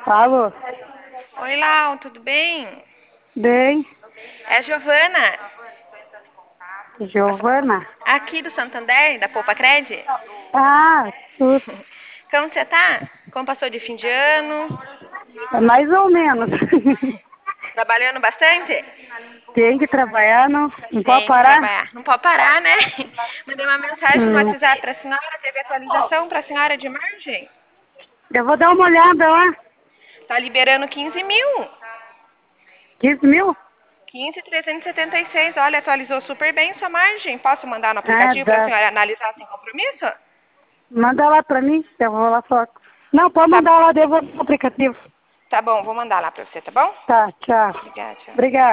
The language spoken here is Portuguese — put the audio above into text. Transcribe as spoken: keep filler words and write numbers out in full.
Alô? Oi, Lau, tudo bem? Bem, É a Giovana, Giovana? aqui do Santander, da Poupa Cred. Ah, tudo. Como você tá? Como passou de fim de ano? É mais ou menos. Trabalhando bastante? Tem que trabalhar, não, não pode Tem que parar? trabalhar. Não pode parar, né? Mandei uma mensagem no Hum. WhatsApp pra senhora, teve atualização pra senhora de margem? Eu vou dar uma olhada lá. Tá liberando quinze mil. quinze mil? quinze mil trezentos e setenta e seis. Olha, atualizou super bem sua margem. Posso mandar no Ah, aplicativo pra dá. senhora analisar sem compromisso? Manda lá pra mim, que eu vou lá falar. Não, pode Tá, mandar lá, eu vou no aplicativo. tá bom, vou mandar lá pra você, tá bom? Tá, tchau. Obrigada, tchau. Obrigada.